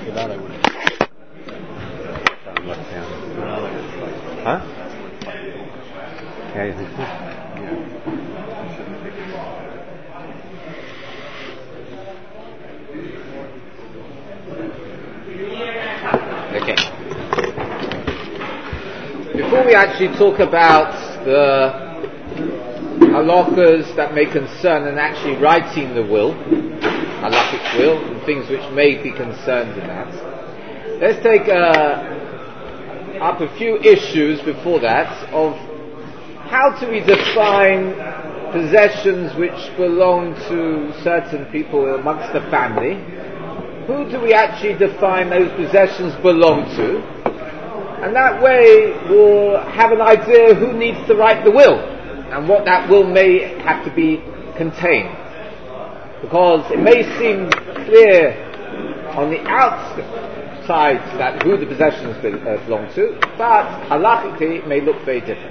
that I would have. Huh? Yeah, you think so? Okay. Before we actually talk about the halachas that may concern in actually writing the will, halachic will, and things which may be concerned in that, let's take up a few issues before that of how do we define possessions which belong to certain people amongst the family. Who do we actually define those possessions belong to? And that way we'll have an idea who needs to write the will and what that will may have to be contained. Because it may seem clear on the outside that who the possessions belong to, but halachically it may look very different.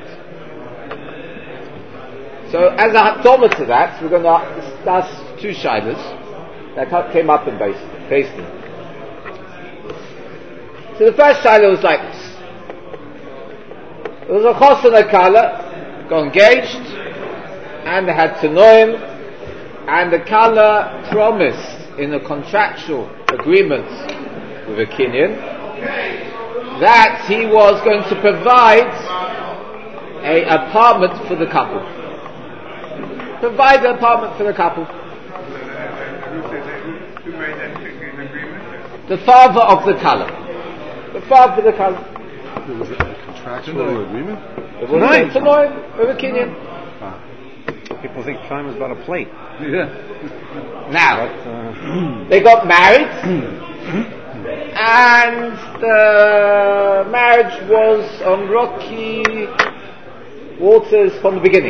So as a hakdama to that, we're going to discuss two shilas that came up in Beis Din. So the first shilah was like this. There was a chos and a kala, got engaged, and they had tanoim, and the kala promised in a contractual agreement with a kinyan that he was going to provide an apartment for the couple. Provide an apartment for the couple. The father of the kala. The father of the kala. Was it a contractual agreement? It was tanoim with a kinyan. People think time is about a plate. Yeah. Now, they got married, and the marriage was on rocky waters from the beginning.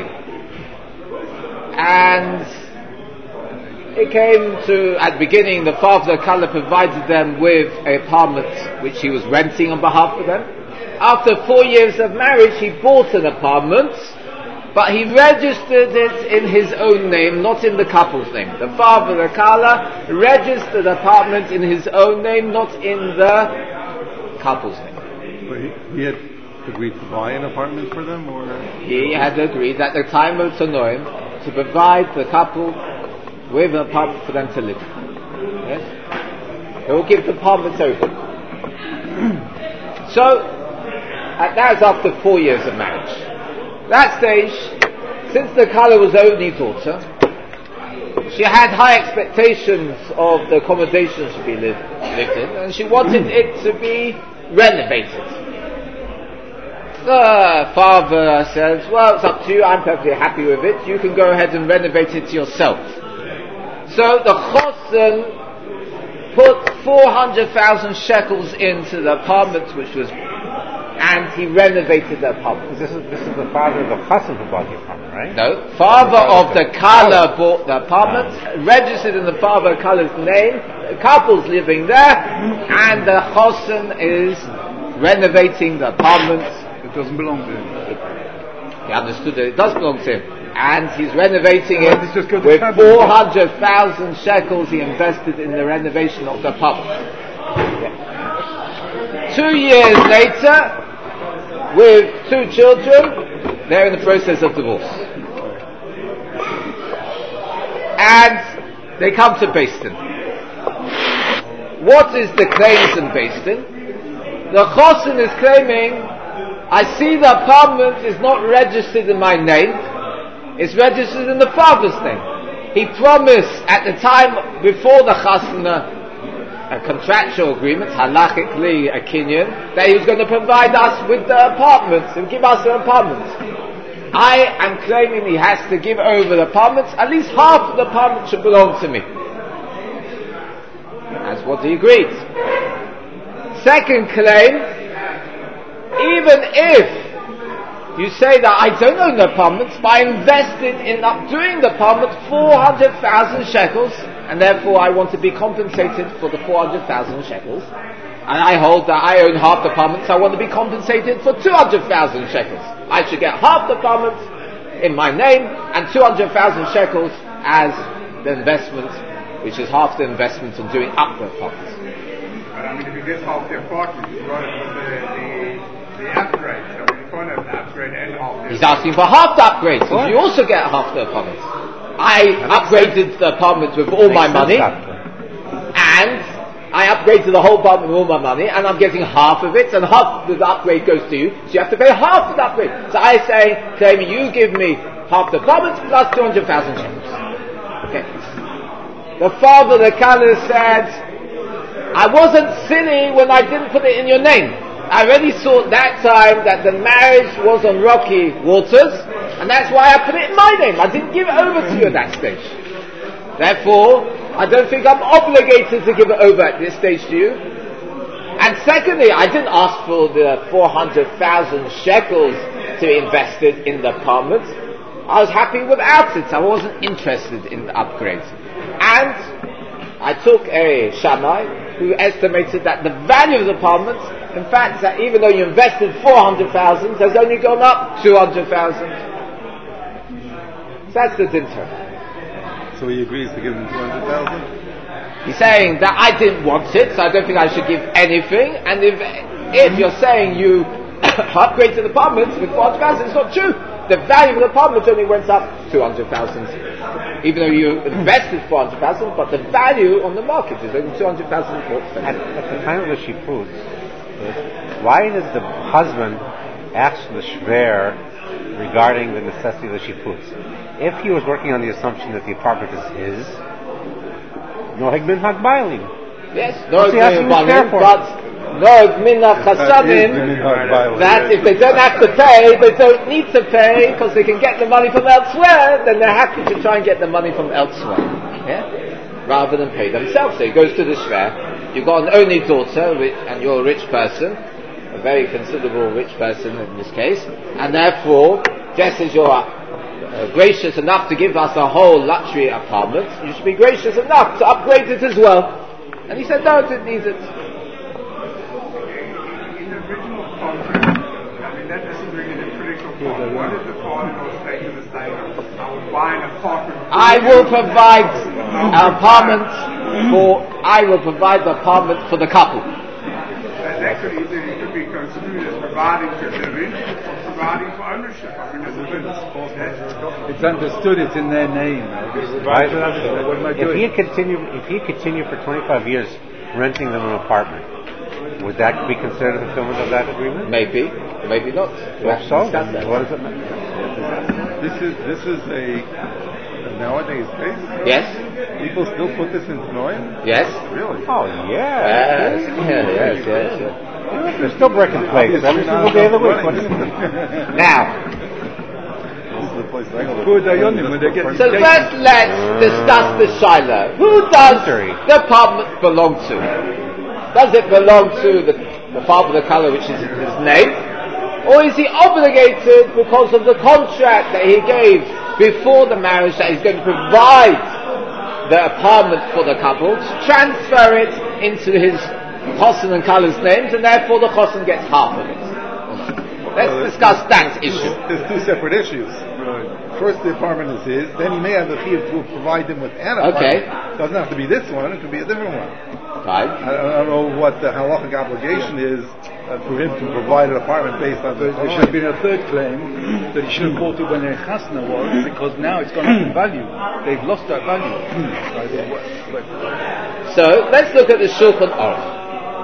And it came to, at the beginning, the father of the kala provided them with an apartment which he was renting on behalf of them. After 4 years of marriage, he bought an apartment, but he registered it in his own name, not in the couple's name. The father of the kala registered the apartment in his own name, not in the couple's name. But he had agreed to buy an apartment for them, or he had agreed at the time of Tanoim to provide the couple with an apartment for them to live in. Yes? He will give the apartments over. So, that was after 4 years of marriage. That stage, since the kala was only daughter, she had high expectations of the accommodation to be lived in, and she wanted it to be renovated. The father says, well, it's up to you, I'm perfectly happy with it, you can go ahead and renovate it yourself. So the chosen put 400,000 shekels into the apartment and he renovated the apartment. This is the father of the chassan who bought the apartment, right? No, father of the kala bought the apartment, registered in the father of kala's name, the couple's living there, and the chosen is renovating the apartment. it doesn't belong to him? He understood that it does belong to him, and he's renovating it just go to with cabin. 400,000 shekels he invested in the renovation of the apartment. Yeah. 2 years later, with 2 children, they're in the process of divorce. And they come to Beis Din. What is the claims in Beis Din? The chosen is claiming, I see the apartment is not registered in my name, it's registered in the father's name. He promised at the time before the chasana, a contractual agreement, halachically a kinyan, that he was going to provide us with the apartments and give us an apartment. I am claiming he has to give over the apartments, at least half of the apartment should belong to me. That's what he agreed. Second claim, even if you say that I don't own the apartments, but I invested in updoing the apartment 400,000 shekels, and therefore I want to be compensated for the 400,000 shekels, and I hold that I own half the apartments, I want to be compensated for 200,000 shekels. I should get half the apartment in my name, and 200,000 shekels as the investment, which is half the investment in doing up the apartment. But I mean, if he gets half the apartment, you got it with the upgrade. So you can't have the upgrade and half the He's asking for half the upgrade, so you also get half the apartment. I upgraded the apartment with all my money, and I upgraded the whole apartment with all my money, and I'm getting half of it, and half of the upgrade goes to you, so you have to pay half of the upgrade. So I say, claim you give me half the apartment plus 200,000 shekels. Okay. The father, the Kala, said, I wasn't silly when I didn't put it in your name. I already saw at that time that the marriage was on rocky waters, and that's why I put it in my name. I didn't give it over to you at that stage. Therefore, I don't think I'm obligated to give it over at this stage to you. And secondly, I didn't ask for the 400,000 shekels to be invested in the apartment. I was happy without it. I wasn't interested in the upgrades. And I took a Shammai who estimated that the value of the apartment, in fact, that even though you invested 400,000, has only gone up 200,000. So that's the dinner. So he agrees to give him 200,000? He's saying that I didn't want it, so I don't think I should give anything. And if you're saying you upgraded the apartment with 400,000, it's not true. The value of the apartment only went up 200,000. Even though you invested 400,000, but the value on the market is only 200,000 more expensive. At the time of the shiput, why does the husband ask the shver regarding the necessity of the shiput? If he was working on the assumption that the apartment is his, no hegmin hagbalim. Yes, no hegmin hagbalim, but no minach chasadim, that if they don't have to pay, they don't need to pay because they can get the money from elsewhere, then they're happy to try and get the money from elsewhere, rather than pay themselves. So he goes to the shver. You've got an only daughter, and you're a rich person, a very considerable rich person in this case, and therefore, just as you're gracious enough to give us a whole luxury apartment, you should be gracious enough to upgrade it as well. And he said, no, it needs it. That doesn't bring in a critical point. What is the father-in-law say to the statement? I will buy an apartment. I will provide the apartment for the couple. That could either be construed as providing for living or providing for ownership. I mean, it's understood. It's in their name. Right? If he continued for 25 years renting them an apartment, would that be considered a fulfillment of that agreement? Maybe, maybe not. If so, what does it matter? This is a nowadays case? Yes. People still put this in Tanoim? Yes. Really? Oh, yeah. Yes. They're still breaking plates every single day of the week. Now, so first let's discuss the Shiloh. Who does the apartment belong to? Does it belong to the father of the color, which is his name? Or is he obligated because of the contract that he gave before the marriage that he's going to provide the apartment for the couple, to transfer it into his Chosin and color's names, and therefore the Chosin gets half of it? Let's discuss that issue. There's two separate issues. First, the apartment is his. Then he may have the fee to provide him with an apartment. Okay. It doesn't have to be this one. It could be a different one. Right. I don't know what the halachic obligation is for him to provide an apartment based on this. There should have been a third claim that he should have bought it when their chasna was, because now it's gone up in value. They've lost that value. So let's look at the Shulchan Aruch.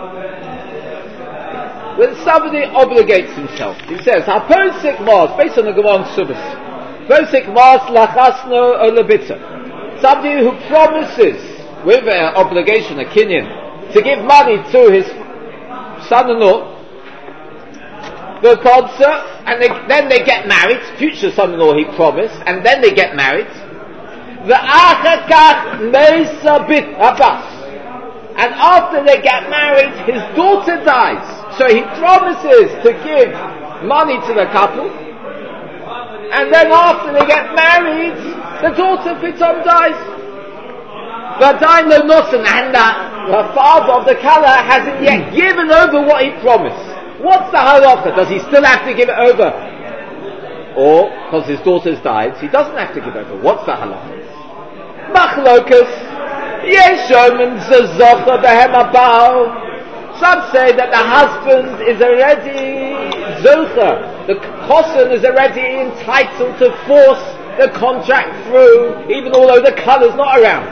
When somebody obligates himself, he says, "Haposik mas," based on the Gemara Subas, "Posik mas lachasno olabitza." Somebody who promises with an obligation, a kinyan, to give money to his son-in-law, the concert, and then they get married. Future son-in-law, he promised, and then they get married. The achakach meisa bit abbas, and after they get married, his daughter dies. So he promises to give money to the couple, and then after they get married, the daughter Pitom dies. But I know nothing, and the father of the Kala hasn't yet given over what he promised. What's the halacha? Does he still have to give it over? Or, because his daughter's died, he doesn't have to give over. What's the halacha? Machlokas. Some say that the husband is already zocher. The chosen is already entitled to force the contract through, even although the color's not around.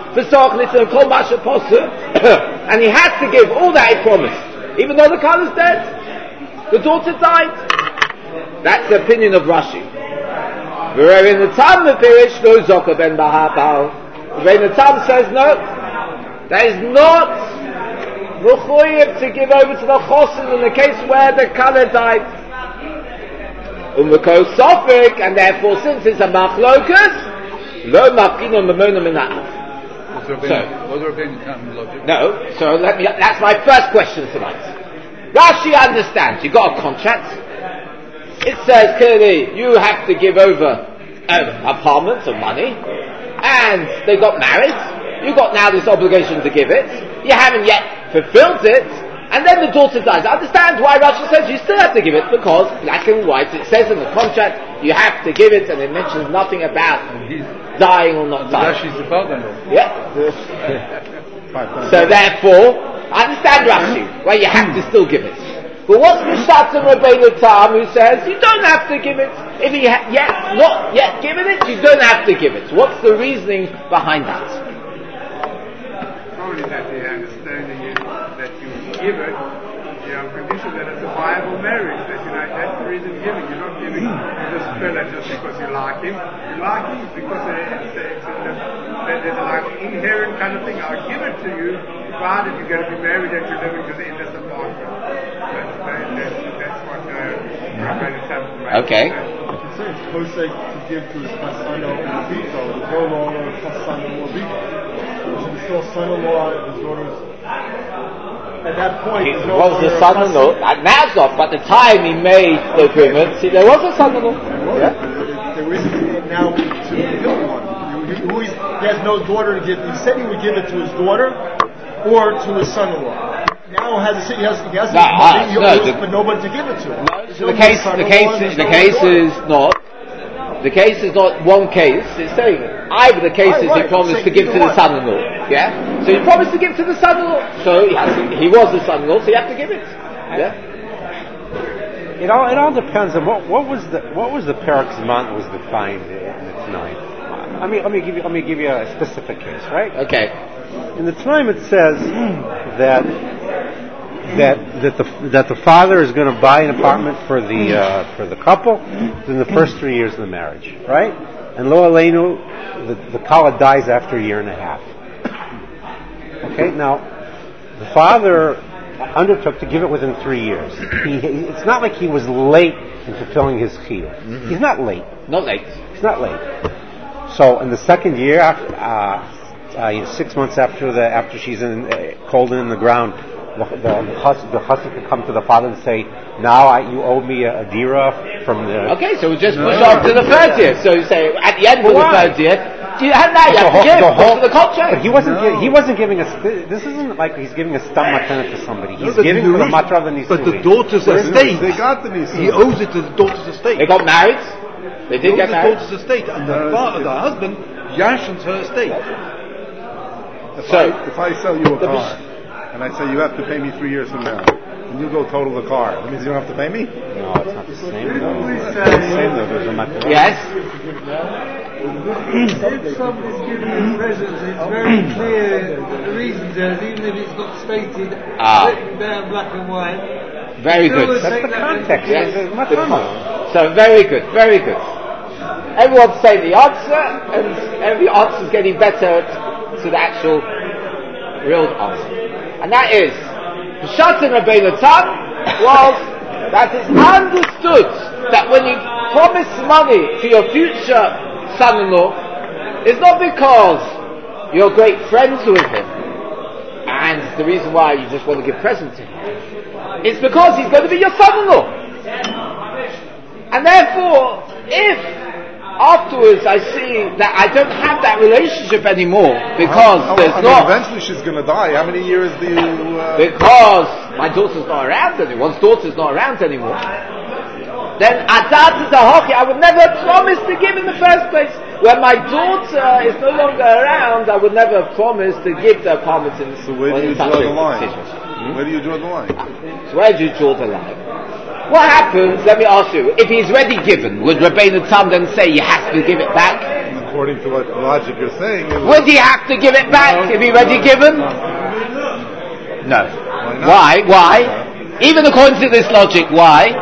And he has to give all that he promised, even though the color's dead. The daughter died. That's the opinion of Rashi. The Tam says no. That is not mechuyev to give over to the chosen in the case where the color died. Sofik, and therefore, since it's a machlokas, lo mafkino memona mina'av. No, so that's my first question tonight. Rashi understands, you've got a contract. It says clearly, you have to give over an apartment or money, and they got married. You've got now this obligation to give it. You haven't yet fulfilled it, and then the daughter dies. I understand why Rashi says you still have to give it, because black and white, it says in the contract, you have to give it, and it mentions nothing about dying or not dying. Rashi's the father-in-law. Yeah. So therefore, I understand Rashi, why you have to still give it. But what's Pshat and Rabbeinu Tam who says you don't have to give it? If you not yet given it, you don't have to give it. What's the reasoning behind that? Probably that the understanding is that you give it, on condition that it's a viable marriage. That that's the reason you're giving. You're not giving this fella just because you like him. You like him because there's like inherent kind of thing. I'll give it to you, provided you're going to be married and you're living to the end of the apartment. That's what Rabbi Tam. Okay. It's kosek to give to his son-in-law and Vito. There's no longer son-in-law Vito. There's still son-in-law and his daughters. At that point, He was the son-in-law. Now it's not, but the time he made the agreement, see, there was a son-in-law. Yeah. There is now to kill one. He has no daughter to give. He said he would give it to his daughter or to his son-in-law. Now he has but nobody to give it to. No, so the case is not one case. It's saying either the case is he promised to give to the son-in-law. Yeah. So he promised to give to the son-in-law. So he was the son-in-law. So you have to give it. Yeah. It all depends on what was the Perek Zman that was defined in the Tanaim. Let me give you a specific case, right? Okay. In the Tanaim it says that the father is going to buy an apartment for the couple in the first 3 years of the marriage, right? And lo aleinu, the kala dies after a year and a half. Okay, now the father undertook to give it within 3 years. It's not like he was late in fulfilling his chiyuv. Mm-hmm. He's not late. Not late. He's not late. So in the second year, 6 months after she's cold in the ground, the husband can come to the father and say, now you owe me a dira from the... Okay, so we just push off to the third year. So you say, at the end of the third year, you have to give the contract. But he wasn't giving us... This isn't like he's giving a stam matana to somebody. He's giving for the matra of the nisui. But the daughter's estate, they got the nisui. He owes it to the daughter's estate. They got married. They did get married. The daughter's estate, and the husband yashens her estate. If I sell you a car, and I say you have to pay me 3 years from now, and you go total the car, that means you don't have to pay me? No, it's not the same though. There's a matra. Yes. If somebody's giving a present, it's very clear the reasons there, even if it's not stated, written down black and white. Very good. That's the context. Yes. So very good, very good. Everyone's saying the answer, and every answer is getting better to the actual real answer. And that is, Pshat and Rabbeinu Tam was that it's understood that when you promise money to your future son-in-law, it's not because you're great friends with him, and the reason why you just want to give presents to him. It's because he's going to be your son-in-law. And therefore, if afterwards I see that I don't have that relationship anymore because eventually she's going to die. How many years do you... Because my daughter's not around anymore. One's daughter's not around anymore. Then Adat is a hockey. I would never promise to give in the first place. when my daughter is no longer around, I would never promise to give the apartment in. So where do you draw the line? Where do you draw the line? So where do you draw the line? What happens? Let me ask you. If he's already given, would Rabbeinu Tam then say you have to give it back? According to what logic you're saying, would he have to give it back if he already given? No. Why? Even according to this logic, why?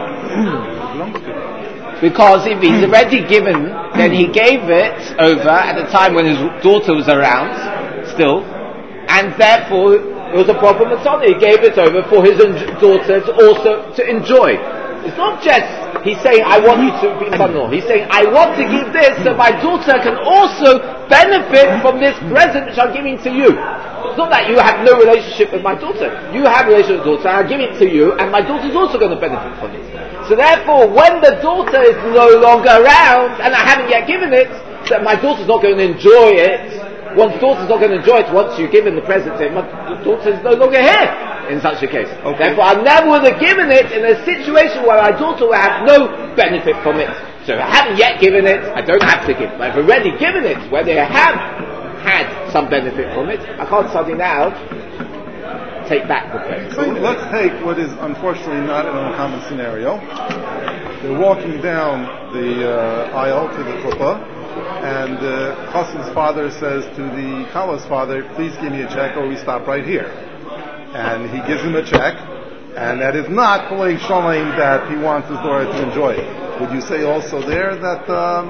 Because if he's already given, then he gave it over at the time when his daughter was around, still, and therefore it was a proper matana. He gave it over for his daughter to also to enjoy. It's not just he's saying I want you to be son-in-law. He's saying I want to give this so my daughter can also benefit from this present which I'm giving to you. It's not that you have no relationship with my daughter. You have a relationship with daughter, I give it to you, and my daughter's also going to benefit from it. So therefore, when the daughter is no longer around, and I haven't yet given it, so my daughter's not going to enjoy it. Once daughter's not going to enjoy it, once you've given the present to him, my daughter's no longer here in such a case. Okay. Therefore, I never would have given it in a situation where my daughter will have no benefit from it. So if I haven't yet given it, I don't have to give. But if I've already given it, where they have had some benefit from it, I can't suddenly now take back the present. So let's take what is unfortunately not an uncommon scenario. They're walking down the aisle to the chuppah, and Chassan's father says to the Kala's father, please give me a check or we stop right here. And he gives him a check, and that is not Kolei Shalom that he wants his daughter to enjoy it. Would you say also there that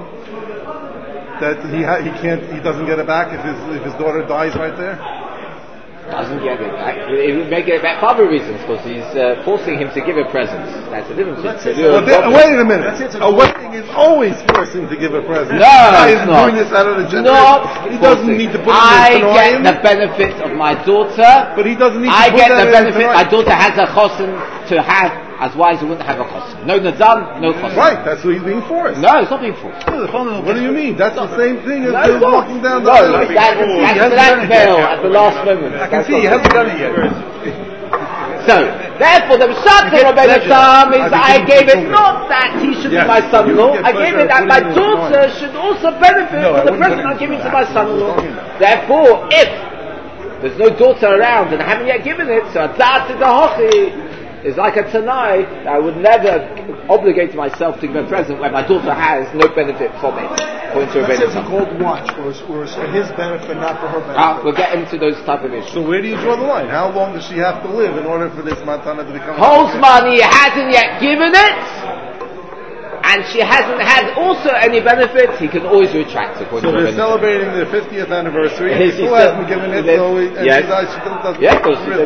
he doesn't get it back if his daughter dies right there? Doesn't get it back. It would make it back for other reasons, because he's forcing him to give a present. That's a different thing. Wait a minute. A wedding is always forcing to give a present. No, he's it's not. Doing this out of the gender. Not he doesn't need to put I get the benefit of my daughter. But he doesn't need to I put get that the benefit. in My daughter has a chosen to have. Otherwise, he wouldn't have a chosen. No nadam, no chosen. Right, that's what he's being forced. No, it's not being forced. What do you mean? That's the same thing as walking down the aisle. No, that's blackmail at the last moment. I can see he hasn't done it yet. So, therefore, the Pshat of Rabbeinu Tam is I gave it not that he should be my son-in-law, I gave it that my daughter should also benefit from the present I'm giving to my son-in-law. Therefore, if there's no daughter around and I haven't yet given it, so Adat to the Hochi is like a Tanai, I would never obligate myself to give a present where my daughter has no benefit from it. Let's say it's a gold watch, or for his benefit, not for her benefit. We'll get into those type of issues. So where do you draw the line? How long does she have to live in order for this matana to become Holzman, he hasn't yet given it, and she hasn't had also any benefit, he can always retract it. So they're celebrating their 50th anniversary, he still hasn't given it, so she doesn't. Yeah, of course. Okay.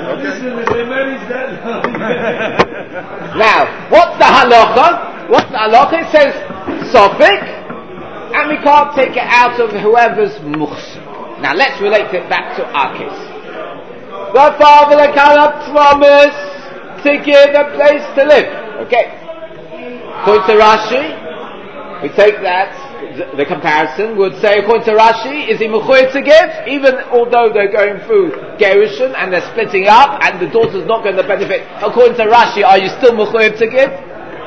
Now, what's the halacha? It says Sofik, and we can't take it out of whoever's muhsin. Now let's relate it back to our case. The father that kind of promised to give a place to live. Okay. According to Rashi, we take that, the comparison would say, according to Rashi, is he mechuyev to give? Even although they're going through gerushin and they're splitting up and the daughter's not going to benefit, according to Rashi, are you still mechuyev to give?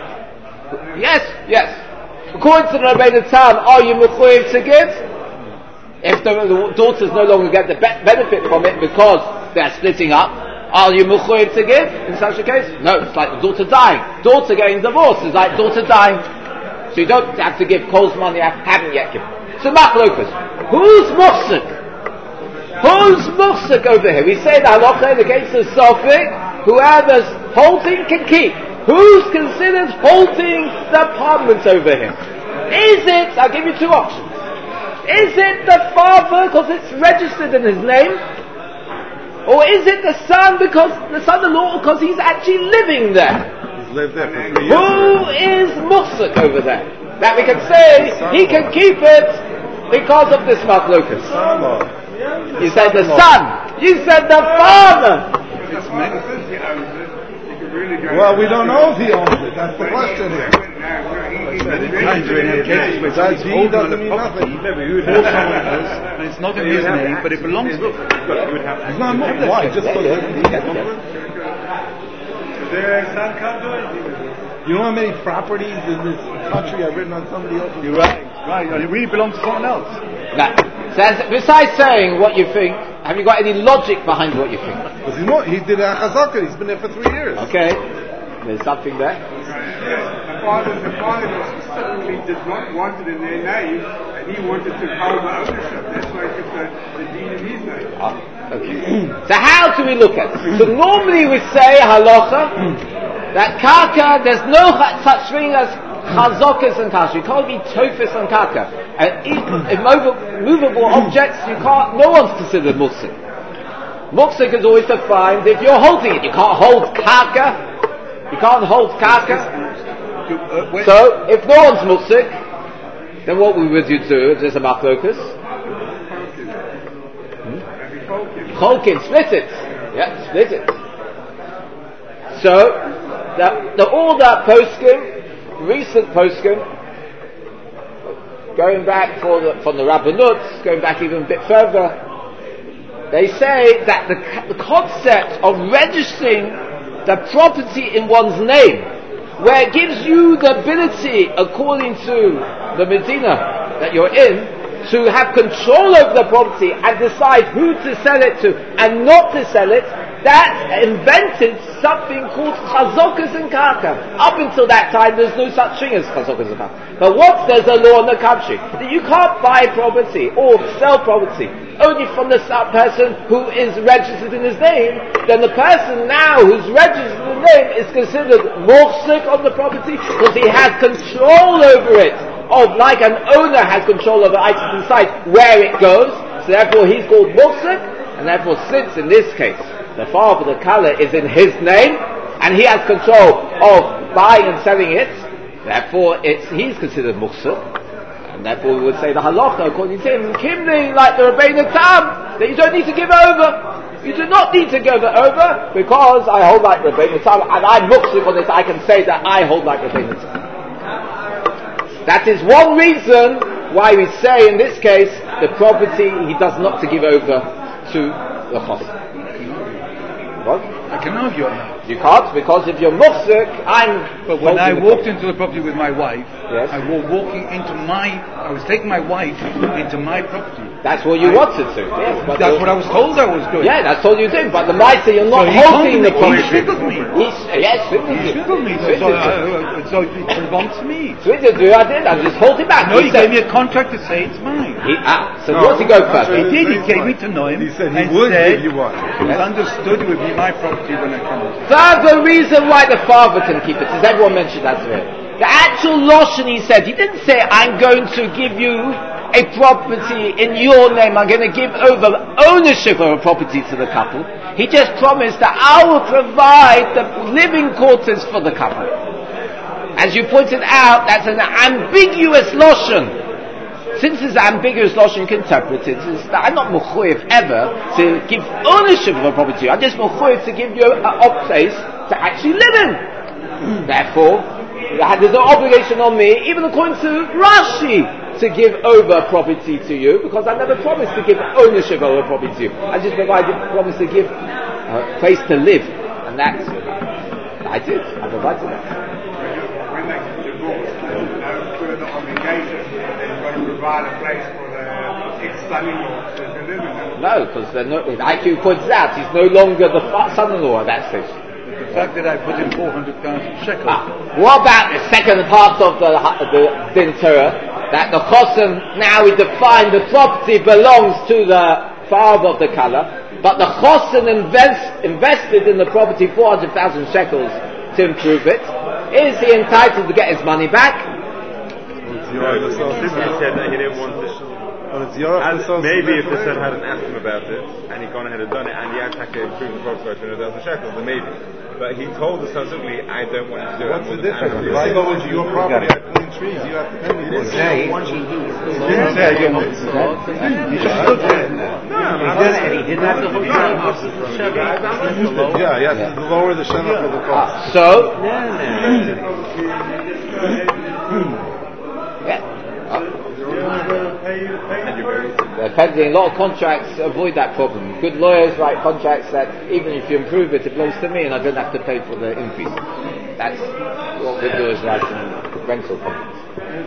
Yes. According to the Rabbeinu Tam, are you mechuyev to give? If the daughters no longer get the benefit from it because they're splitting up, are you mechuyev to give in such a case? No, it's like the daughter dying. Daughter getting divorced is like daughter dying. So you don't have to give Kohl's money I haven't yet given. So machlokas, who's muhsik? Who's muhsik over here? We say the halacha in the case of Sofik, whoever's holding can keep. Who's considered holding the apartment over him? Is it, I'll give you two options. Is it the father because it's registered in his name? Or is it the son because the son-in-law because he's actually living there? He's lived there for 3 years. Who is muhsik over there? That we can say he can keep it because of this machlokas. Son-in-law. You said the son. You said the father. It's medicine, he owns it. You could really go. Well, we don't know if he owns it. That's the question here. He doesn't mean nothing. And it's not in his name, but it belongs to him. It's not moved. Why? Just because Their son can't do anything with it. You know how many properties in this country are written on somebody else's? You're right. It really belongs to someone else. Now, besides saying what you think, have you got any logic behind what you think? Because he did a chazaka. He's been there for 3 years. Okay, there's something there. The father specifically did not want it in their name, and he wanted to hold the ownership. That's why he took the deed in his name. Okay. So how do we look at it? So normally we say halacha that karka, there's no such thing as chazokas and kasha. You can't be tofis and karka. And immovable objects, no one's considered muksik. Muksik is always defined if you're holding it. You can't hold karka. You can't hold karka. So if no one's muksik, then what would you do? There's a machlokas. Cholkin, split it. Yeah, split it. So, all that poskim, recent poskim, going back from the Rabbanut, going back even a bit further, they say that the concept of registering the property in one's name, where it gives you the ability, according to the Medina that you're in, to have control over the property and decide who to sell it to and not to sell it, that invented something called chazokas and karka. Up until that time, there's no such thing as chazokas and karka. But once there's a law in the country that you can't buy property or sell property only from the person who is registered in his name, then the person now who's registered in his name is considered muhsik on the property because he has control over it. Like an owner has control over items inside where it goes, so therefore he's called muhsik, and therefore since in this case the father of the kala is in his name and he has control of buying and selling it, therefore he's considered muhsik, and therefore we would say the halacha according to him kimli, like the Rabbeinu Tam, that you don't need to give over. You do not need to give it over because I hold like Rabbeinu Tam and I'm muhsik on this. I can say that I hold like Rabbeinu Tam. That is one reason why we say in this case the property he does not to give over to the chosn. What? I can argue on that. You can't, because if you're muhsik, But when I walked into the property with my wife, yes. I was taking my wife into my property. That's what you wanted to. Yes, but that's what I was told I was doing. Yeah, that's all you did. But the Maisa, you're not holding the property. He swindled me. He swindled me. So it belongs to me. Swindled you, I did. I just hold it back. No, he gave me a contract to say it's mine. So what's he go first? He did. He gave me to know him. He said he would give you one. It's understood it would be my property when I come. The reason why the father can keep it, as everyone mentioned that to him. The actual Lashon he said, he didn't say, I'm going to give you a property in your name, I'm going to give over ownership of a property to the couple. He just promised that I will provide the living quarters for the couple. As you pointed out, that's an ambiguous Lashon. Since it's ambiguous Lashon, you can interpret it as that I'm not mechuyev ever to give ownership of a property. I'm just mechuyev to give you a place to actually live in. Therefore, there's no obligation on me, even according to Rashi, to give over property to you, because I never promised to give ownership of a property to you. I just promised to give a place to live, and that's I did. I provided that. When they divorce, there's no further obligation. They've got to provide a place for the ex-son-in-law to live in. No, because IQ points out he's no longer the son-in-law at that stage. The fact that I put in 400,000 shekels. What about the second part of the Din Torah? That the chosen, now we define the property belongs to the father of the kala, but the chosen invested in the property 400,000 shekels to improve it. Is he entitled to get his money back? He said that he didn't want this. Maybe if the son hadn't asked him about it and he'd gone ahead and done it and he had to improve the property by 200,000 shekels, then maybe. But he told the son simply, I don't want you to do it. What's the difference? If I go into your property, I plant trees, you have to pay me. He didn't say He didn't have to hold yeah, you have to lower the shemach of the cost. So, Depending, a lot of contracts avoid that problem. Good lawyers write contracts that even if you improve it, it belongs to me and I don't have to pay for the increase. That's what good lawyers write in rental contracts.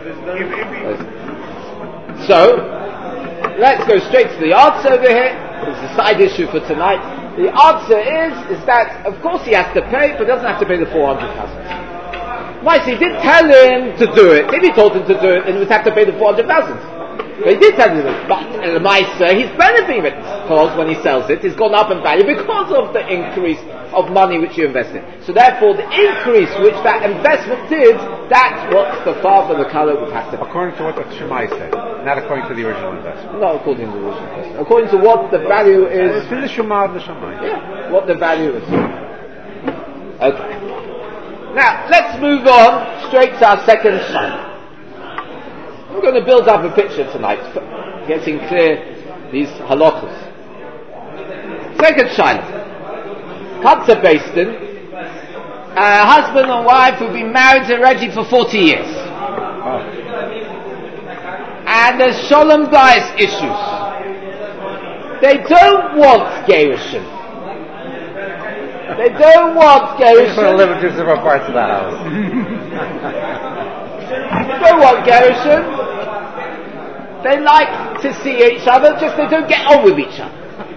So, let's go straight to the answer over here. It's a side issue for tonight. The answer is that, of course he has to pay, but doesn't have to pay the 400,000. Why? So he did tell him to do it. If he told him to do it, then he would have to pay the 400,000. But he did tell him that. But the Meiser, he's benefiting it because when he sells it, it's gone up in value because of the increase of money which you invested. So therefore, the increase which that investment did, that's what the father, the Kala, would have to pay. According to what the Shemai said, not according to the original investment. Not according to the original investment. According to what the value is. It's the Shemai of the Shemai. Yeah, what the value is. Okay. Now, let's move on straight to our second shayla. We're going to build up a picture tonight, getting clear these halachos. Second shayla. Come to Beis Din. Husband and wife who've been married already for 40 years. And there's Sholem Bayis issues. They don't want Gerushin. They don't want Gerushin. They live in two separate parts of the house. They don't want Gerushin. They like to see each other, just they don't get on with each other.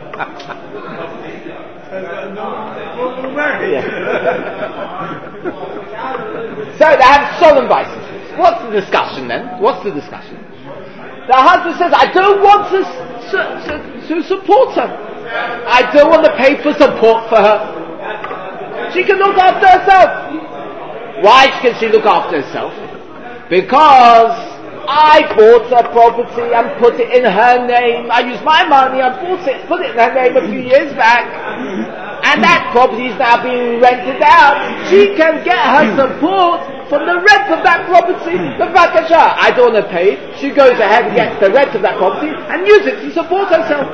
So they have Sholem Bayis issues. What's the discussion then? What's the discussion? The husband says, I don't want to support her. I don't want to pay for support for her. She can look after herself. Why can she look after herself? Because I bought a property and put it in her name. I used my money, I bought it, put it in her name a few years back. And that property is now being rented out. She can get her support from the rent of that property. The Bakasha, I don't want to pay. She goes ahead and gets the rent of that property and uses it to support herself.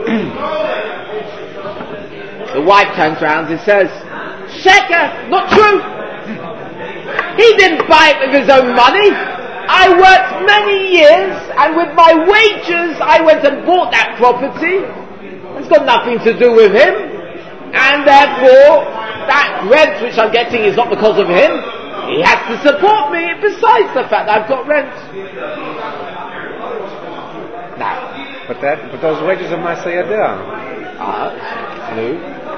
The wife turns around and says, Sheker, not true. He didn't buy it with his own money. I worked many years and with my wages I went and bought that property. It's got nothing to do with him. And therefore, that rent which I'm getting is not because of him. He has to support me besides the fact that I've got rent. Now, but those wages are Masayadeh. No.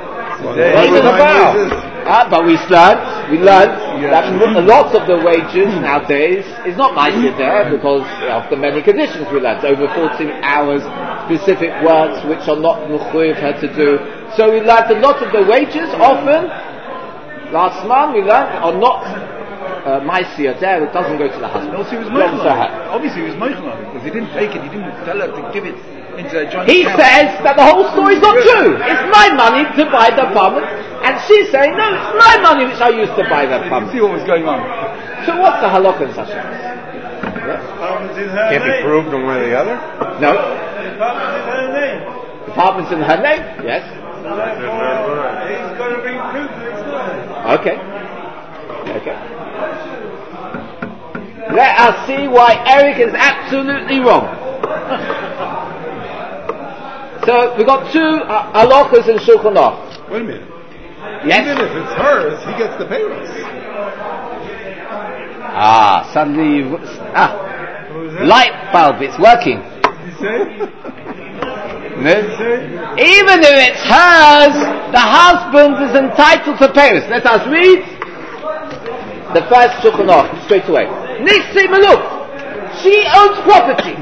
But we learned that lots of the wages nowadays is not Masayadeh because of the many conditions we learned. Over 14 hours, specific works which are not Mechuyev her to do. So we learned a lot of the wages often, last month we learned, are not Masayadeh, it doesn't go to the husband. No, he was obviously he was Meichel because he didn't take it, he didn't tell her to give it into a joint account. Says that the whole story is not true. It's my money to buy the apartment, and she's saying, no, it's my money which I used to buy the apartment. You see what was going on. So what's the halakha in such a case? Can't be proved one way or the other? No. The apartment's in her name? Yes. He's got to bring proof that it's not. Okay. Let us see why Eric is absolutely wrong. So we've got two halachas in Shulchan Aruch. Wait a minute. Yes. Even if it's hers, he gets the payrolls. Suddenly light bulb, it's working. You say? No? Even if it's hers, the husband is entitled to payrolls. Let us read the first Shulchan Aruch straight away. Nisi Maluk, she owns property.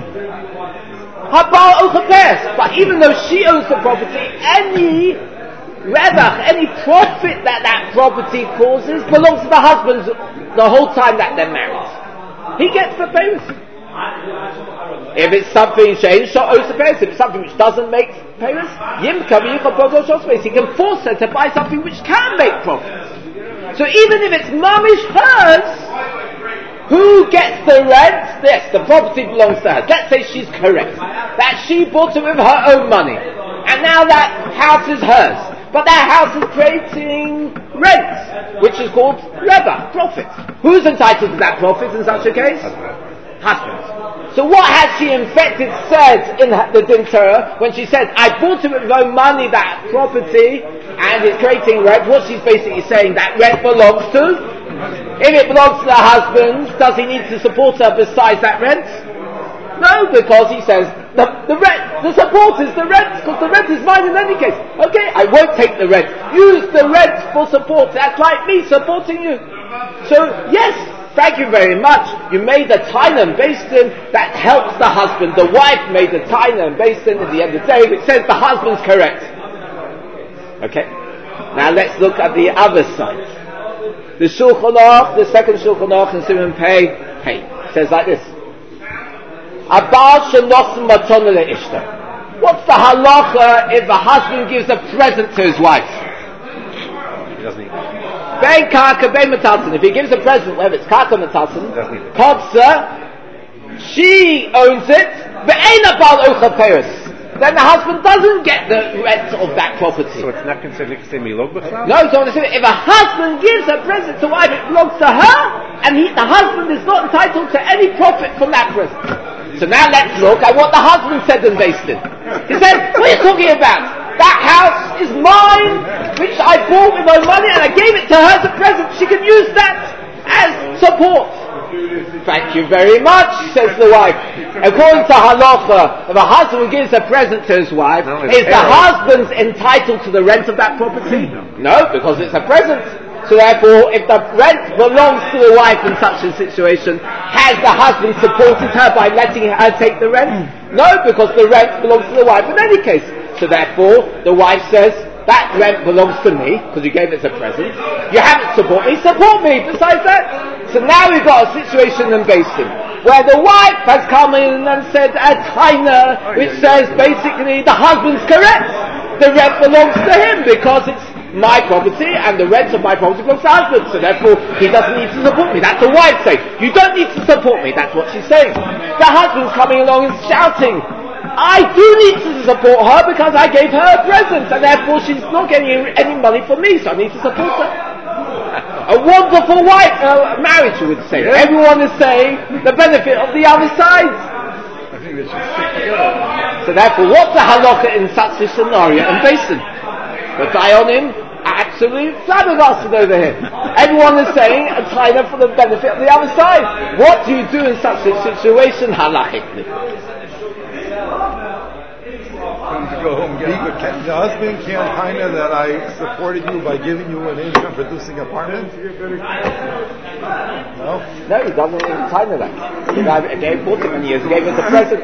But even though she owns the property, any revach, any profit that property causes belongs to the husband the whole time that they're married. He gets the payrolls. If it's something she owns the payrolls, if it's something which doesn't make payrolls, he can force her to buy something which can make profit. So even if it's mamish hers, who gets the rent? Yes, the property belongs to her. Let's say she's correct. That she bought it with her own money. And now that house is hers. But that house is creating rent, which is called reba, profit. Who's entitled to that profit in such a case? Husband. So what has she in fact said in the Din Torah when she said, I bought it with my money, that property, and it's creating rent? What she's basically saying, that rent belongs to? If it belongs to the husband, does he need to support her besides that rent? No, because he says, the rent, the support is the rent, because the rent is mine in any case. Okay, I won't take the rent. Use the rent for support. That's like me supporting you. So, yes, thank you very much. You made a taina and basin that helps the husband. The wife made a taina and basin at the end of the day, which says the husband's correct. Okay? Now let's look at the other side. The Shulchan Aruch, the second Shulchan Aruch in Siman Pei, says like this. Abal shenosim matona leishta. What's the halacha if a husband gives a present to his wife? He doesn't need it. Ben karka, ben metatzen. If he gives a present, whether it's karka metatzen, kotza, she owns it, ve'ein abal ocha peres. Then the husband doesn't get the rent of that property. So it's not considered niksei milog b'chlal? No, so if a husband gives a present to wife, it belongs to her, and the husband is not entitled to any profit from that present. So now let's look at what the husband said in Basin. He said, what are you talking about? That house is mine, which I bought with my money, and I gave it to her as a present. She can use that as support. Thank you very much, says the wife. According to halacha, if a husband gives a present to his wife, is the husband entitled to the rent of that property? No, because it's a present. So therefore, if the rent belongs to the wife in such a situation, has the husband supported her by letting her take the rent? No, because the rent belongs to the wife in any case. So therefore, the wife says, that rent belongs to me, because you gave it as a present. You haven't supported me, support me besides that. So now we've got a situation in Basin, where the wife has come in and said a taina, which says basically the husband's correct. The rent belongs to him, because it's my property, and the rent of my property belongs to the husband, so therefore he doesn't need to support me. That's the wife saying, you don't need to support me. That's what she's saying. The husband's coming along and shouting, I do need to support her because I gave her a present, and therefore she's not getting any money from me, so I need to support her. A wonderful marriage, you would say. Yeah. Everyone is saying the benefit of the other side. I think they should stick together. So therefore, what's the halacha in such a scenario in Basin? The Dayanim are absolutely flabbergasted over here. Everyone is saying a taina for the benefit of the other side. What do you do in such a situation halachically? The husband can't taina that I supported you by giving you an income-producing apartment? No? No, he doesn't even taina that. He gave 40 years, gave us a present.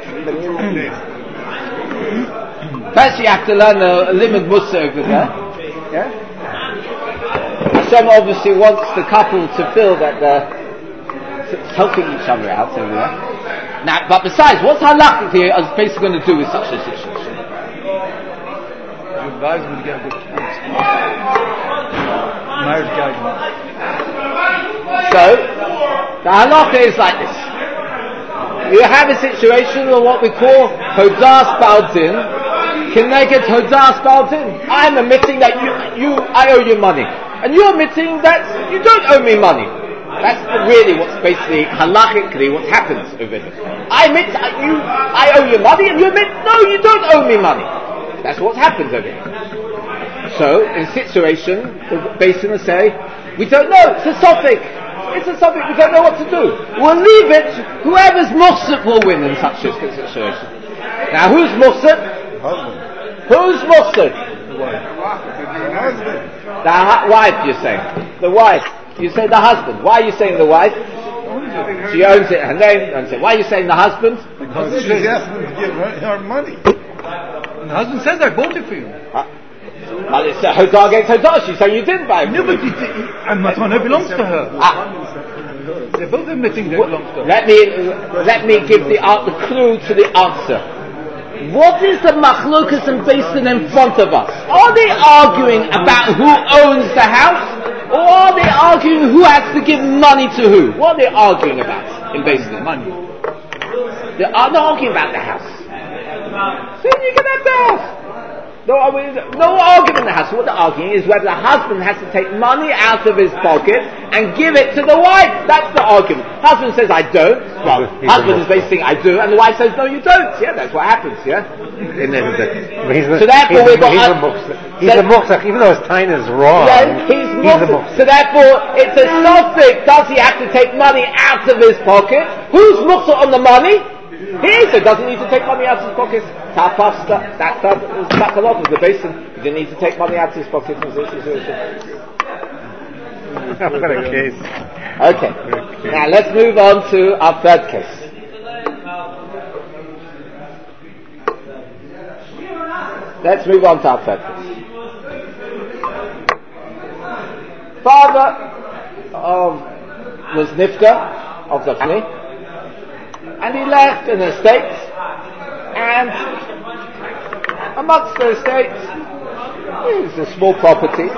First you have to learn a limit musa over there. Yeah? Hashem obviously wants the couple to feel that they're helping each other out over there. Now, but besides, what's halachically is basically going to do with such a situation? You advise me to get a good marriage guidance. So, the halacha is like this. You have a situation of what we call hodas baldin, kineged hodas baldin. I'm admitting that I owe you money, and you're admitting that you don't owe me money. That's really what's basically halachically what happens over here. I admit I owe you money, and you admit no, you don't owe me money. That's what happens over here. So, in a situation, the basin will say, we don't know. It's a suffix. It's a subject we don't know what to do. We'll leave it. Whoever's muhsip will win in such a situation. Now, who's muhsip? Who's muhsip? The husband. The wife, you're saying. The wife. You say the husband. Why are you saying the wife? She owns it. Her name owns it. Why are you saying the husband? Because she's asking to give her money. And the husband says, I bought it for you. Well, it's Hodar against Hodar. She's saying you didn't buy it. No, but Matana belongs to her. They're both admitting that belongs to her. Let me give the clue to the answer. What is the machlokas and basin in front of us? Are they arguing about who owns the house? Or are they arguing who has to give money to who? What are they arguing about in basin? Money. They're not arguing about the house. So you can have the house. No argument in the house. What they're arguing is whether the husband has to take money out of his pocket and give it to the wife. That's the argument. Husband says, I don't. Well, husband is basically saying, I do, and the wife says, no, you don't. Yeah, that's what happens, yeah? So therefore we've got... He's a muksach, even though his time is wrong. Yeah, he's a muksach. So therefore, it's a suffix. Does he have to take money out of his pocket? Who's muksach on the money? He is, so doesn't need to take money out of his pocket. Tapasta, that was Sakalot, was the basin. He didn't need to take money out of his pocket in this situation. What a case. Okay. Now let's move on to our third case. Let's move on to our third case. Father was Nifta of the family, and he left an estate, and amongst the estate is a small property,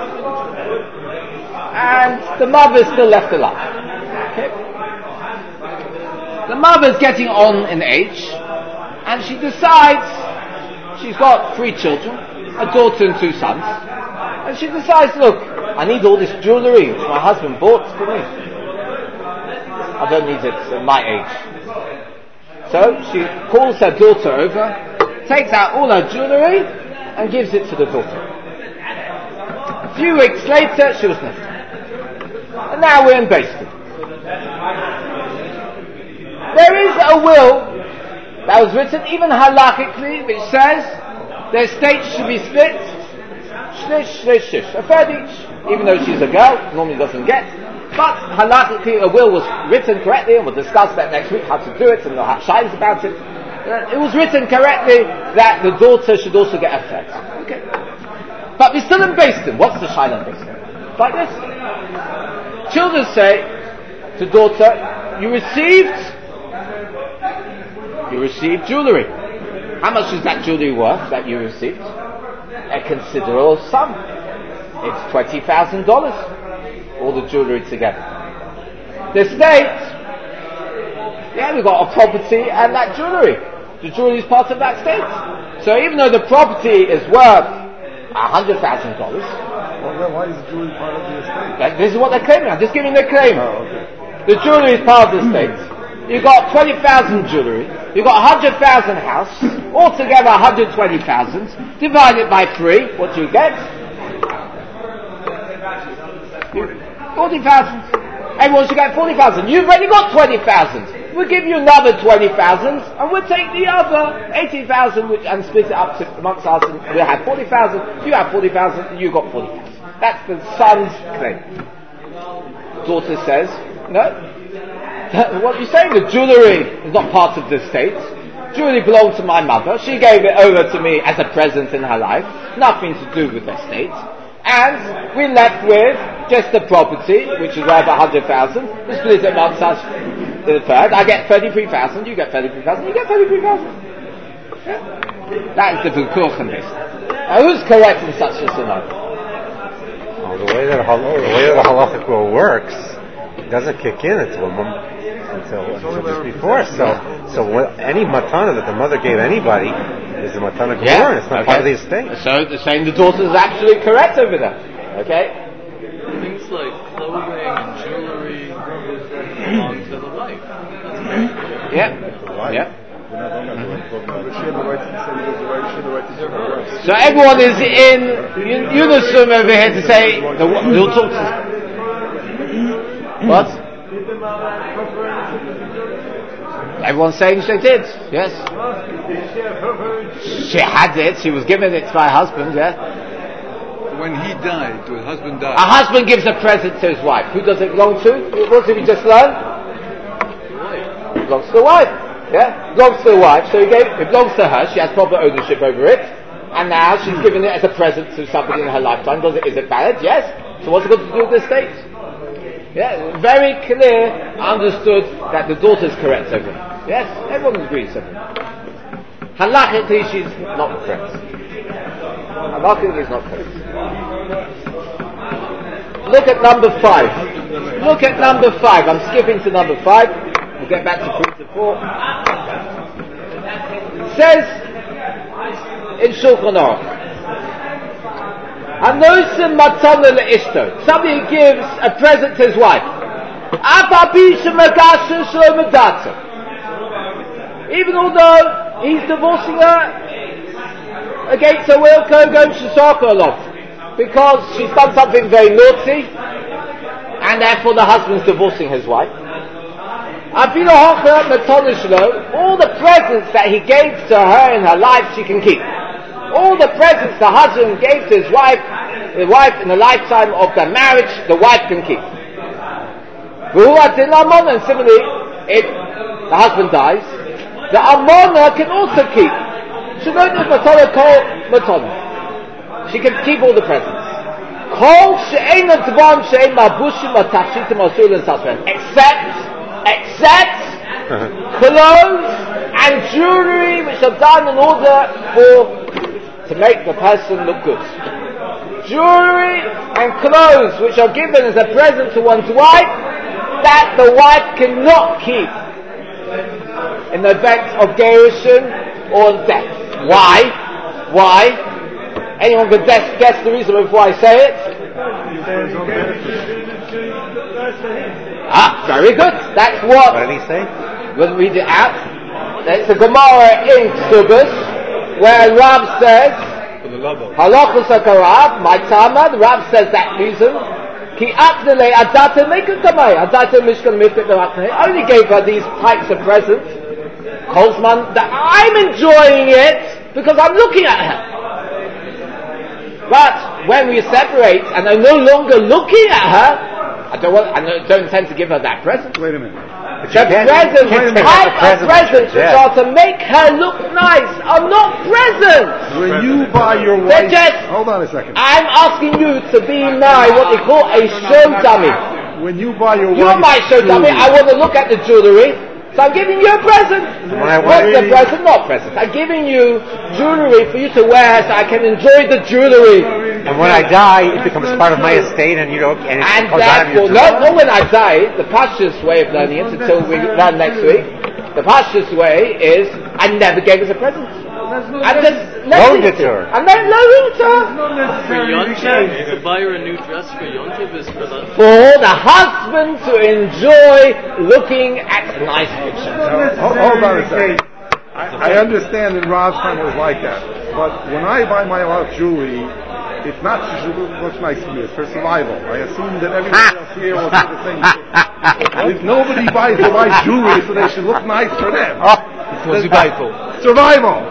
and the mother is still left alive. Okay. The mother's getting on in age, and she decides she's got 3 children, a daughter and 2 sons, and she decides, look, I need all this jewellery which my husband bought for me. I don't need it at my age. So she calls her daughter over, takes out all her jewellery and gives it to the daughter. A few weeks later she was nifta. And now we're in Beis Din. There is a will that was written even halachically which says the estate should be split shlish, shlish, shish, a third each, even though she's a girl, normally doesn't get. But halachically a will was written correctly, and we'll discuss that next week, how to do it and the shaylas about it. It was written correctly that the daughter should also get a third. Okay. But we're still in Beis Din. What's the shayla in Beis Din? Like this. Children say to daughter, you received jewellery. How much is that jewellery worth that you received? A considerable sum. It's $20,000. All the jewellery together. The state, we've got a property and that jewellery. The jewellery is part of that state. So even though the property is worth $100,000, why is the jewellery part of the estate? This is what they're claiming. I'm just giving the claim. Oh, okay. The jewellery is part of the estate. You've got 20,000 jewellery. You've got 100,000 house. Altogether 120,000. Divide it by 3. What do you get? 40,000. Everyone should get 40,000. You've already got 20,000. We'll give you another 20,000, and we'll take the other 80,000 and split it up amongst us, and we'll have 40,000. You have 40,000, and you got 40,000. That's the son's claim. Daughter says, no. What are you saying? The jewellery is not part of the estate. Jewellery belonged to my mother. She gave it over to me as a present in her life. Nothing to do with the estate. And we're left with just the property, which is worth 100,000. We split it amongst us in a third. I get 33,000, you get 33,000, you get 33,000. Yeah? That is the Vikuch in this. Now who's correct in such a scenario? Well, the way that the halachic rule works, it doesn't kick in until just before. So any matana that the mother gave anybody is a matana gemur. It's not part of the estate. So they're saying the daughter is actually correct over there. Okay. Things like clothing and jewelry belong to the wife. Yeah. So everyone is in unison over here to say we'll talk to what? Everyone's saying she did, yes. She had it, she was given it by her husband, yeah. When he died, when husband died. A husband gives a present to his wife. Who does it belong to? What did we just learn? It belongs to the wife. Yeah? It belongs to the wife, so it belongs to her, she has proper ownership over it, and now she's given it as a present to somebody in her lifetime. Is it valid? Yes. So what's it got to do with the estate? Yeah, very clear, understood that the daughter is correct over here. Yes, everyone agrees over here. Halachically, she's not correct. Halachically, is not correct. Look at number 5. Look at number 5. I'm skipping to number 5. We'll get back to principle 4. It says in Shulchan Aruch, Anosim matana leishto. Somebody gives a present to his wife. Even although he's divorcing her against her will, because she's done something very naughty, and therefore the husband's divorcing his wife. All the presents that he gave to her in her life, she can keep. All the presents the husband gave to his wife, the wife in the lifetime of their marriage, the wife can keep. And similarly, if the husband dies, the almana can also keep. She can keep all the presents. Except clothes and jewelry which are done in order to make the person look good. Jewelry and clothes which are given as a present to one's wife that the wife cannot keep in the event of gerushin or death. Why? Anyone could guess the reason before I say it? Very good. That's what. What did he say? We'll read it out. It's a Gemara in Ksubas where Rav says, Halachos HaKarav, my Tama, the Rav says that reason. Ki Apnele Adata Mekakamei, Adata Mishkan Mifit I only gave her these types of presents, Kozman, that I'm enjoying it because I'm looking at her. But when we separate and I'm no longer looking at her, I don't intend to give her that present. Wait a minute. The presents which are to make her look nice are not presents. When you buy your wife, hold on a second. I'm asking you to be what they call a show dummy. When you buy your wife, you're my show dummy. I want to look at the jewelry, so I'm giving you a present. What's the present? Not present. I'm giving you jewelry for you to wear, so I can enjoy the jewelry. And when I die, it becomes part of my estate, and you don't. And therefore, not when I die. The Pashtus way of learning it, until we learn next week. The Pashtus way is I never gave us a present. I just loaned it to her. And then loaned it to her. For Yontif, to buy her a new dress for Yontif is for that. For the husband to enjoy looking at nice pictures. Hold on a second. I understand in Rav's time it was like that. But when I buy my wife jewelry, it's not she looks nice to me, it's her survival. I assume that everybody else here will do the same thing. If nobody buys the wife jewelry, so they should look nice for them. Survival.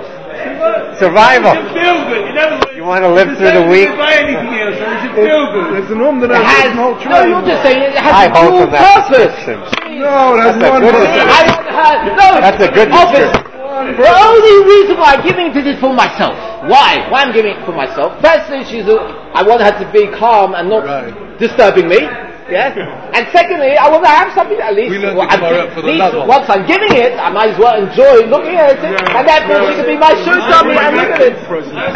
You want to live through the week? It's an that has no choice. No, you're just saying it has a dual purpose. No, that's one purpose. That's a good description. The only reason why I'm giving it is for myself. Why? Why I'm giving it for myself? Firstly, I want her to be calm and not disturbing me. Yeah. And secondly, I want to have something at least. Once I'm giving it, I might as well enjoy looking at it, and therefore she can be my show dummy and look at it.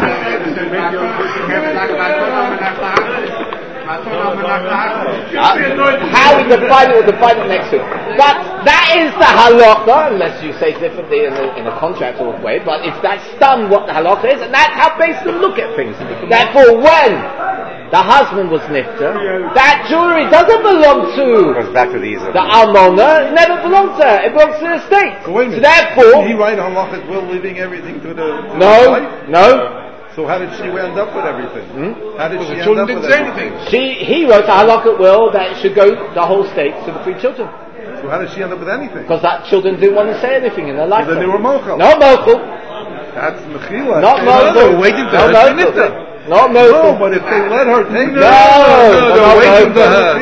How we define it, we'll define it next week. But that is the halakha, unless you say differently in a contract or way, but that's done what the halakha is, and that's how basically look at things. Therefore, when the husband was nifter, that jewelry doesn't belong to the almona, it never belongs to her, it belongs to the estate. So therefore, did he write halakhic will leaving everything to the wife? No. So how did she end up with everything? How did she end up with everything? He wrote a halakhic will that it should go the whole estate to the 3 children. So how did she end up with anything? Because that children didn't want to say anything in their life. So then they were mochel. No mochel. That's mechila. Not mochel. They were waiting for her to nifta. Not mochel. No, but if they let her take they're waiting for her.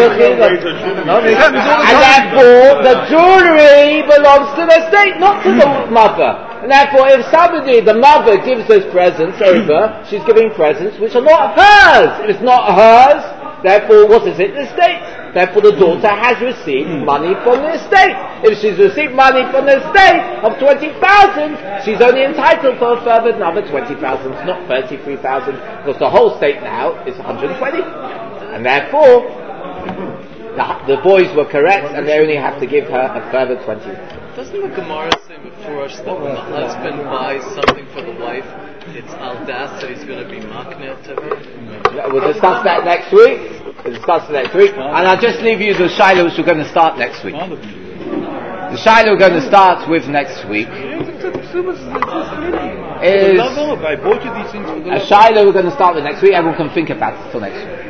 And therefore, the jewelry belongs to the estate, not to the mother. And therefore, if the mother gives those presents over, she's giving presents which are not hers. If it's not hers, therefore, what is it? The estate. Therefore, the daughter has received money from the estate. If she's received money from the estate of 20,000, she's only entitled for a further another 20,000, not 33,000, because the whole estate now is 120. And therefore, the boys were correct, and they only have to give her a further 20. Doesn't the Gemara say before us that when the husband buys something for the wife, it's Aldas that he's going to be maknet to her. We'll discuss that next week. And I'll just leave you the Shiloh which we're going to start next week. The Shiloh we're going to start with next week is a Shiloh we're going to start with next week. Everyone can think about it till next week.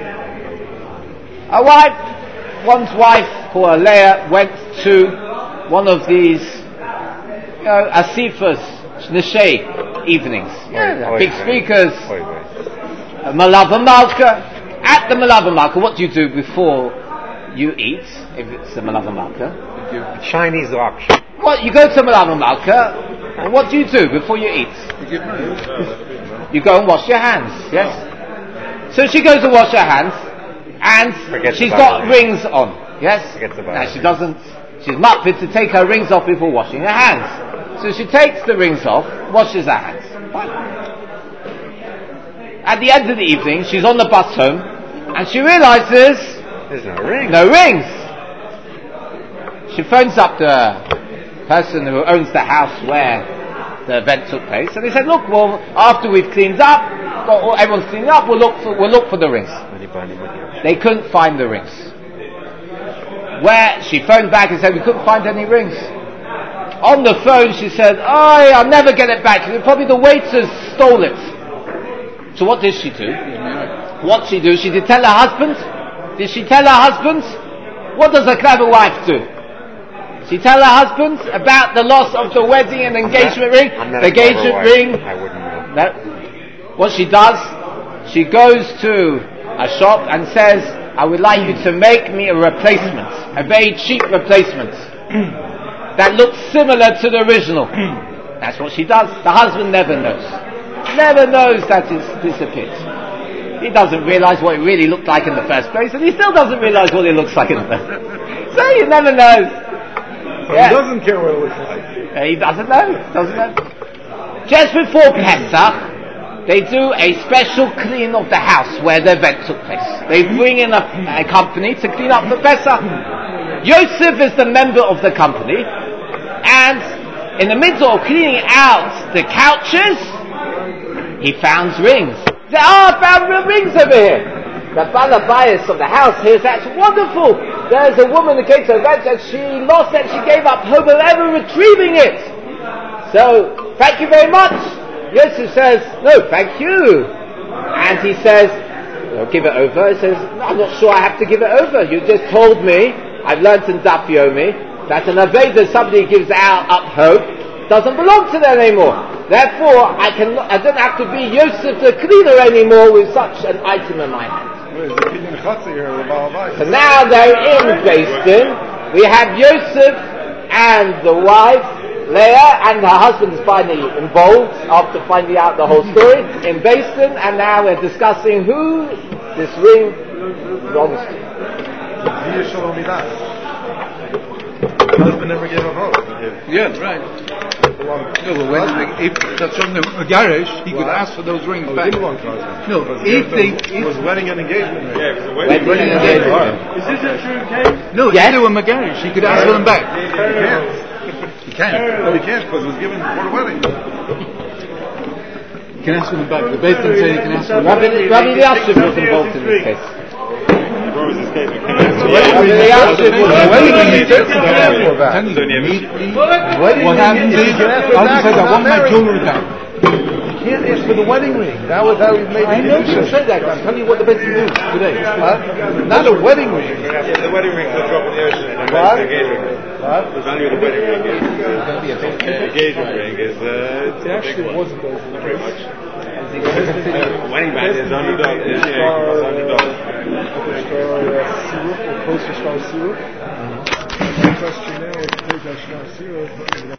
One's wife, called Leah, went to one of these, asifas, neshei evenings. Big speakers, Malava Malka. At the Malava Malka, what do you do before you eat, if it's a Malava Malka? Chinese auction. What, you go to Malava Malka, and what do you do before you eat? You go and wash your hands, yes? So she goes to wash her hands, and she's got rings on, yes? Now she doesn't, she's makpid to take her rings off before washing her hands. So she takes the rings off, washes her hands. Fine. At the end of the evening, she's on the bus home, and she realizes there's no rings. No rings. She phones up the person who owns the house where the event took place, and they said, "Look, well, after we've cleaned up, everyone's cleaning up, we'll look for the rings." They couldn't find the rings. Where she phoned back and said, "We couldn't find any rings." On the phone, she said, "Oh, I'll never get it back. Probably the waiters stole it." So what did she do? She did tell her husband? Did she tell her husband? What does a clever wife do? She tell her husband about the loss of the wedding and engagement ring? The engagement ring? I wouldn't know. No. What she does, she goes to a shop and says, "I would like you to make me a replacement, a very cheap replacement that looks similar to the original." That's what she does. The husband never knows that it's disappeared. He doesn't realize what it really looked like in the first place, and he still doesn't realize what it looks like in the first place. So he never knows. He doesn't care what it looks like. He doesn't know. Just before Pesach, they do a special clean of the house where the event took place. They bring in a company to clean up the Pesach. Yosef is the member of the company, and in the middle of cleaning out the couches, he found rings. He said, "Oh, I found rings over here." The balabayas of the house here, that's wonderful. There's a woman who came to the event and she lost it, she gave up hope of ever retrieving it. So, thank you very much. Yosef says, "No, thank you." And he says, "Give it over." He says, "No, I'm not sure I have to give it over. You just told me, I've learned in Daf Yomi, that an Aveda, somebody gives up hope, doesn't belong to them anymore. Therefore, I don't have to be Yosef the cleaner anymore with such an item in my hand." So now they're in Beis Din. We have Yosef and the wife, Leah, and her husband is finally involved after finding out the whole story in Beis Din, and now we're discussing who this ring belongs to. The husband never gave a vote. Yeah, right. If that's on the garage, he could ask for those rings back. No, if was wedding and engagement. Yeah, it was a wedding and engagement. Is this a true case? No, if they were Megarish, he could ask for them back. He can't. No, he can't because it was given for the wedding. He can ask for them back. The Beit Din said he can ask for them back. Rabbi Eliashib was involved in this case. What was his case? What happened is, I'll just say that I want my jewelry back. You can't ask for the wedding ring. That was how he made it. I know you said that. I'm telling you what the Beit Din do today. Not a wedding ring. Yeah, the wedding ring will drop in the ocean. And the engagement ring. The value of the wedding ring is the engagement ring is It actually wasn't pretty much. Wedding band is $100. Is $100. Sirup or close to Star Sirup. The question now is,